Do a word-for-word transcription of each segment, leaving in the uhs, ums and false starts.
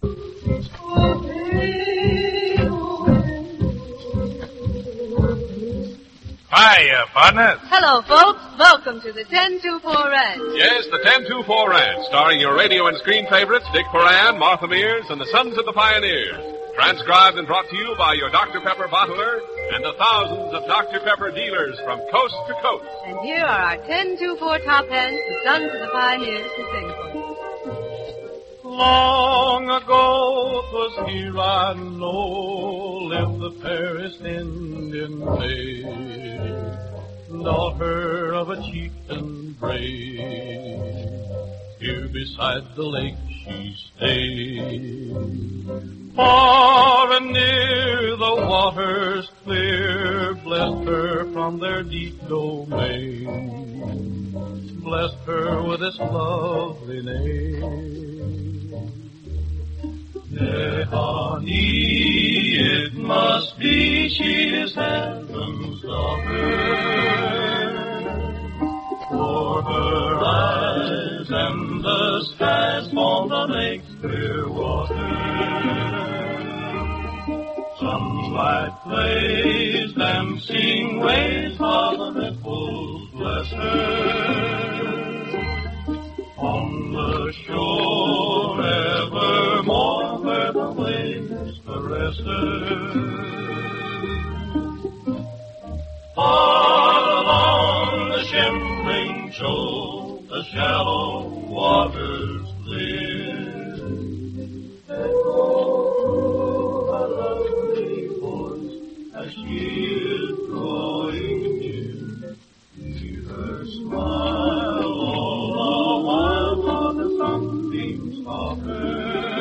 Hiya, partner. Hello, folks. Welcome to the ten two four Ranch. Yes, the ten two four Ranch, starring your radio and screen favorites, Dick Foran, Martha Mears, and the Sons of the Pioneers. Transcribed and brought to you by your Doctor Pepper bottler and the thousands of Doctor Pepper dealers from coast to coast. And here are our ten two four top hens, the Sons of the Pioneers, to sing for you. Long ago 'twas here I know lived the fairest Indian maid, daughter of a chieftain brave. Here beside the lake she stayed. Far and near the waters clear blessed her from their deep domain, blessed her with this lovely name. Honey, it must be she is heaven's daughter, for her eyes and the skies form the lake's clear water. Sunlight plays dancing waves while the ripples bless her. On the shore evermore where the waves caress her. Far along the shimmering shore the shallow waters live. Echo to her lovely voice as she is drawing near. Hear her smile all the while while the sunbeams of her.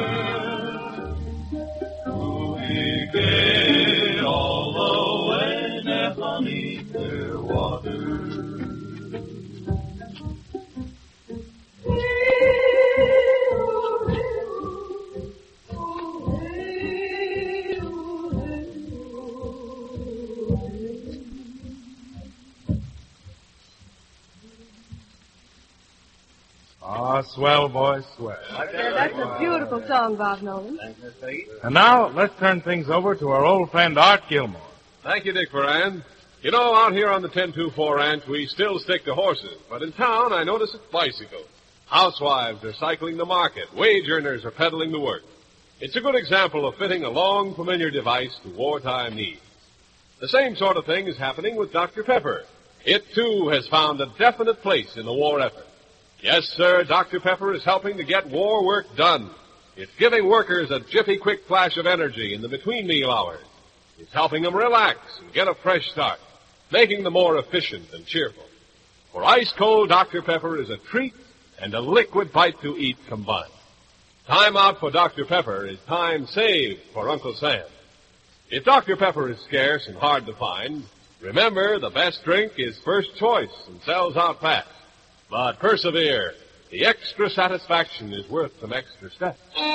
Gay all the way beneath their waters. Ah, swell, boys, swell. Yeah, that's a beautiful song, Bob Nolan. And now, let's turn things over to our old friend Art Gilmore. Thank you, Dick Foran. You know, out here on the ten two four Ranch, we still stick to horses. But in town, I notice it's bicycles. Housewives are cycling the market. Wage earners are peddling to work. It's a good example of fitting a long, familiar device to wartime needs. The same sort of thing is happening with Doctor Pepper. It, too, has found a definite place in the war effort. Yes, sir, Doctor Pepper is helping to get war work done. It's giving workers a jiffy quick flash of energy in the between-meal hours. It's helping them relax and get a fresh start, making them more efficient and cheerful. For ice-cold Doctor Pepper is a treat and a liquid bite to eat combined. Time out for Doctor Pepper is time saved for Uncle Sam. If Doctor Pepper is scarce and hard to find, remember the best drink is first choice and sells out fast. But persevere. The extra satisfaction is worth some extra steps.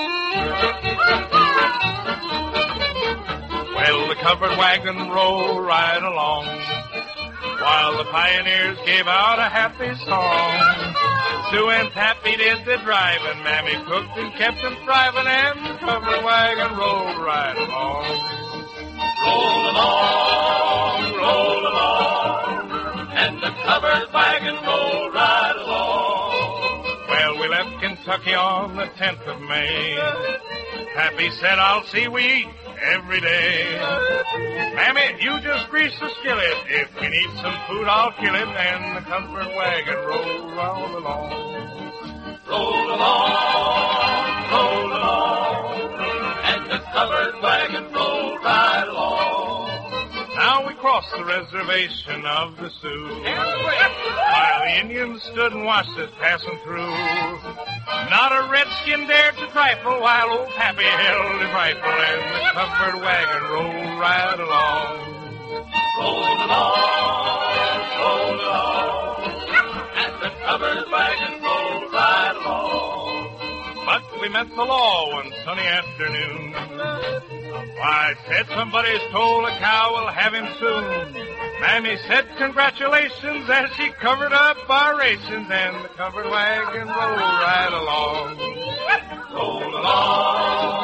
Well, the covered wagon rolled right along, while the pioneers gave out a happy song. Sue and Pappy did the driving, Mammy cooked and kept them thriving, and the covered wagon rolled right along. Roll along, roll along, and the covered wagon rolled right along. Well, we left Kentucky on the tenth of May. Pappy said, I'll see we eat every day. Mammy, you just grease the skillet. If we need some food, I'll kill it. And the covered wagon rolled roll along. Roll along, roll along, and the covered wagon rolled right along. Now we crossed the reservation of the Sioux, while the Indians stood and watched us passing through. Not a redskin dared to trifle, while old Pappy held his rifle, and the covered wagon rolled right along. Roll along, roll along, and the covered wagon rolled right along. But we met the law one sunny afternoon. Why, said somebody's told a cow we'll have him soon. Mammy said congratulations as she covered up our rations, and the covered wagon rolled right along. Roll along,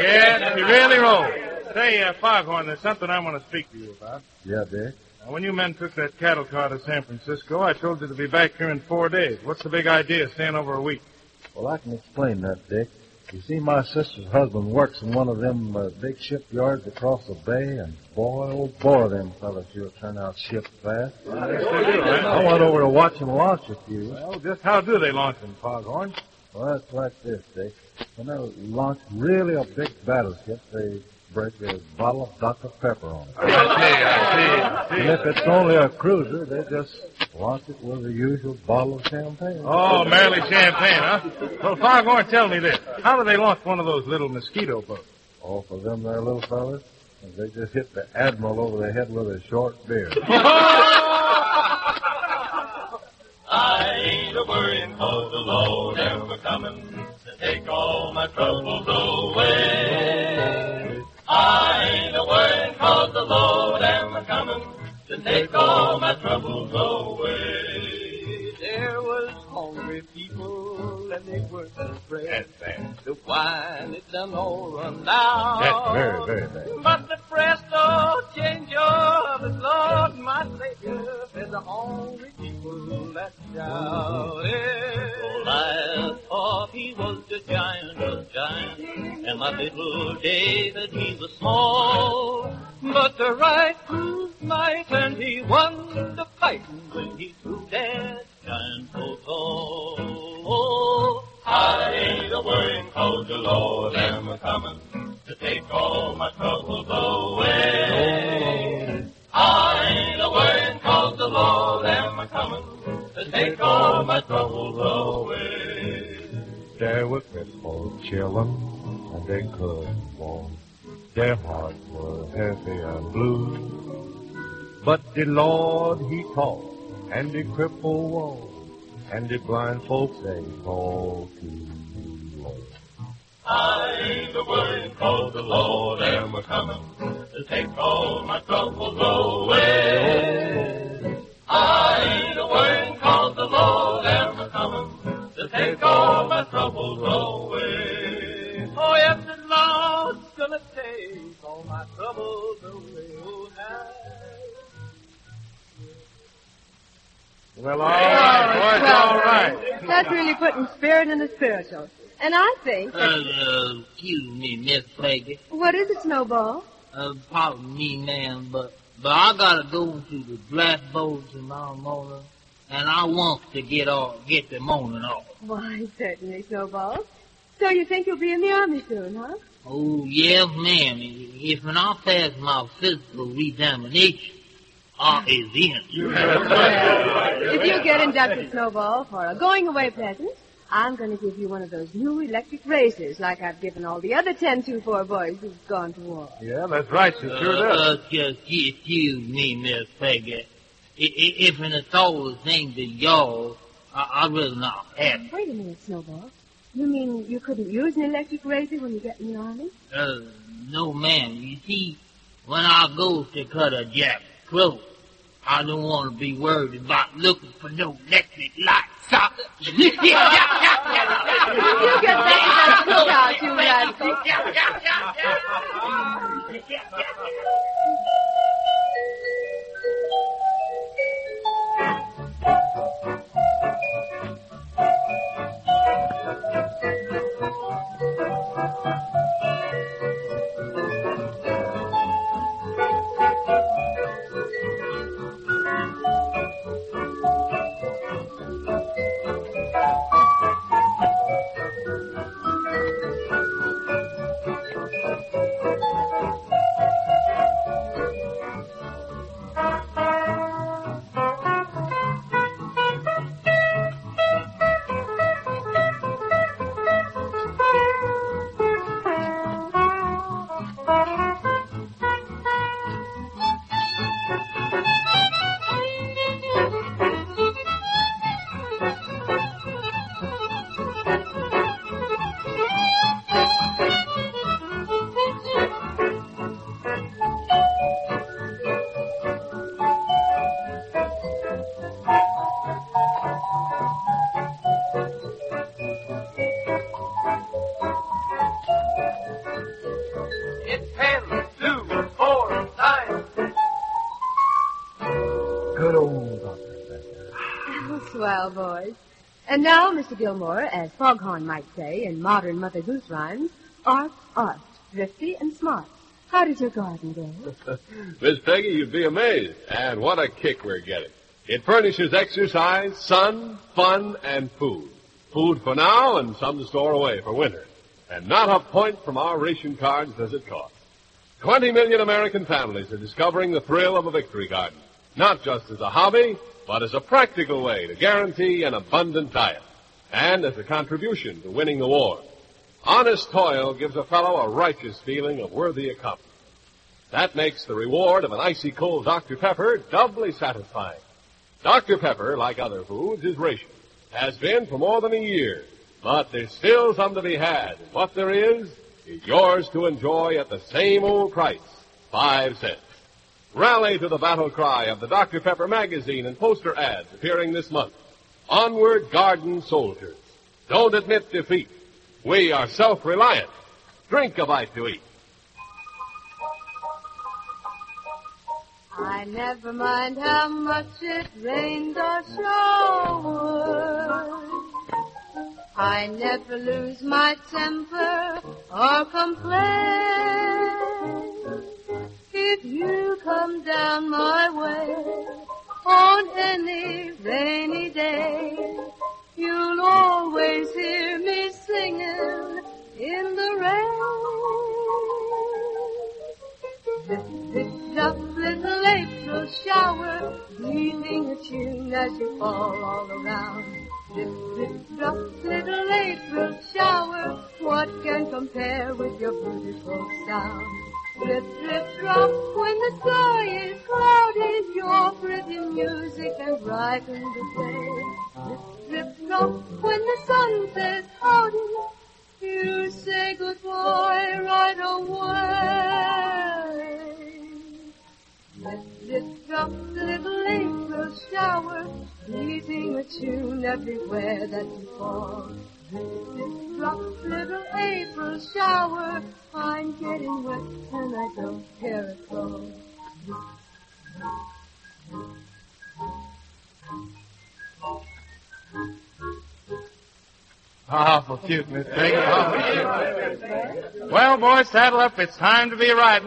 Yeah, she really rolled. Say, uh, Foghorn, there's something I want to speak to you about. Yeah, Dick? Now, when you men took that cattle car to San Francisco, I told you to be back here in four days. What's the big idea of staying over a week? Well, I can explain that, Dick. You see, my sister's husband works in one of them uh, big shipyards across the bay, and boy, oh boy, them fellas sure turn out ships fast. Well, yes, they do, right? I went over to watch them launch a few. Well, just how do they launch them, Foghorn? Well, it's like this, Dick. When they launch really a big battleship, they break a bottle of Doctor Pepper on it. I see, I see, I see. And if it's only a cruiser, they just launch it with the usual bottle of champagne. Oh, merely champagne, huh? Well, Foghorn, tell me this. How do they launch one of those little mosquito boats? Oh, for them there little fellas, they just hit the Admiral over the head with a short beard. I ain't a worrying 'cause the Lord ever coming to take all my troubles away. I ain't a worrying 'cause the Lord ever coming to take all my troubles away. There was hungry people and they weren't afraid. That's bad. The wine it done all run down. That's very, very bad. But the presto change of the Lord, my Savior, fed the hungry people that shouted. Goliath thought he was the giant of giants, and my little David, he was small. But the right proved might, and he won the fight when he threw that Giant so tall. Oh, I ain't a worrying 'cause the Lord am a coming to take all my troubles away. I ain't a worrying 'cause the Lord am a coming to take all my troubles away. There were crippled children, and they couldn't walk. Their hearts were heavy and blue. But the Lord, He taught, and the crippled walked, and the blind folks, they called to Lord. I ain't a worrying 'cause the Lord am a coming to take all my troubles away. I ain't a worrying 'cause the Lord am a coming to take all my troubles away. Oh, yes, the Lord's gonna take all my troubles away. Oh, now. Well, all right, boys, all right. That's really putting spirit in the spiritual. And I think Uh, that... uh, excuse me, Miss Peggy. What is it, Snowball? Uh, pardon me, ma'am, but, but I gotta go to the flatboat tomorrow morning, and I want to get off, get the morning off. Why, certainly, Snowball. So you think you'll be in the Army soon, huh? Oh, yes, ma'am. If when I pass my physical examination, I is in. If you get inducted, Snowball, for a going-away present, I'm going to give you one of those new electric razors like I've given all the other ten two four boys who've gone to war. Yeah, that's right. She sure Uh, does. uh, just excuse me, Miss Peggy. I- I- If it's all the same to y'all, I- I'd rather not have it. Wait a minute, Snowball. You mean you couldn't use an electric razor when you get in the Army? Uh, no, ma'am. You see, when I go to cut a jack's throat, I don't want to be worried about looking for no electric light socket. You get back to that cookout, you rascal. It's ten, two, four, nine. Good old Doctor Pepper. Oh, swell, boys. And now, Mister Gilmore, as Foghorn might say in modern Mother Goose rhymes, art, art, thrifty and smart. How did your garden go? Miss Peggy, you'd be amazed. And what a kick we're getting. It furnishes exercise, sun, fun, and food. Food for now and some to store away for winter. And not a point from our ration cards does it cost. Twenty million American families are discovering the thrill of a victory garden. Not just as a hobby, but as a practical way to guarantee an abundant diet. And as a contribution to winning the war. Honest toil gives a fellow a righteous feeling of worthy accomplishment. That makes the reward of an icy cold Doctor Pepper doubly satisfying. Doctor Pepper, like other foods, is rationed. Has been for more than a year. But there's still some to be had. And what there is, is yours to enjoy at the same old price, five cents. Rally to the battle cry of the Doctor Pepper magazine and poster ads appearing this month. Onward, garden soldiers. Don't admit defeat. We are self-reliant. Drink a bite to eat. I never mind how much it rains or showers. I never lose my temper or complain. If you come down my way on any rainy day, you'll always hear me singing in the rain. This drop little April shower, breathing a tune as you fall all around. This drop little April shower, what can compare with your beautiful sound? Drip, drip, drop when the sky is cloudy, your pretty music can brighten the day. Drip, drip, drop when the sun says howdy, you say goodbye right away. Drip, drip, drop little April shower, beating a tune everywhere that you fall. Drip, drip, drop little April shower, I'm getting wet and I don't care at all. Awful cute, Miss Peggy. Awful cute. Well, boys, saddle up. It's time to be riding.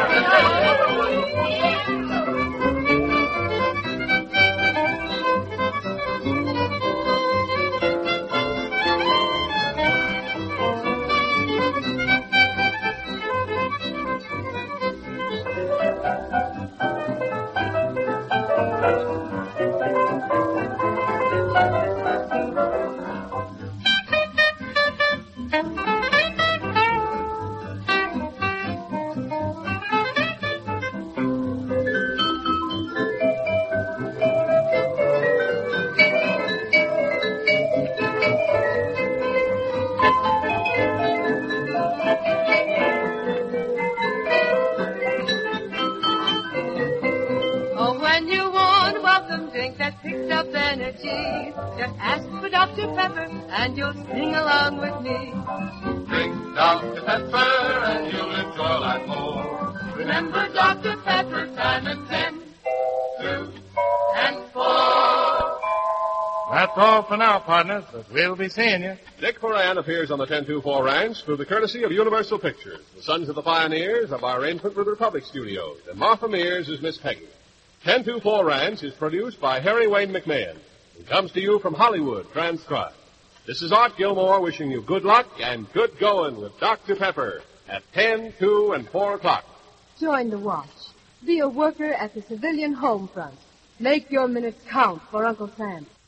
Just ask for Doctor Pepper and you'll sing along with me. Drink Doctor Pepper and you'll enjoy life more. Remember Doctor Pepper, time and ten, Two and four. That's all for now, partners, but we'll be seeing you. Dick Moran appears on the ten two four Ranch through the courtesy of Universal Pictures. The Sons of the Pioneers of our arrangement with the Republic Studios. And Martha Mears is Miss Peggy. ten two four Ranch is produced by Harry Wayne McMahon. It comes to you from Hollywood, transcribed. This is Art Gilmore wishing you good luck and good going with Doctor Pepper at ten, two, and four o'clock. Join the watch. Be a worker at the civilian home front. Make your minutes count for Uncle Sam.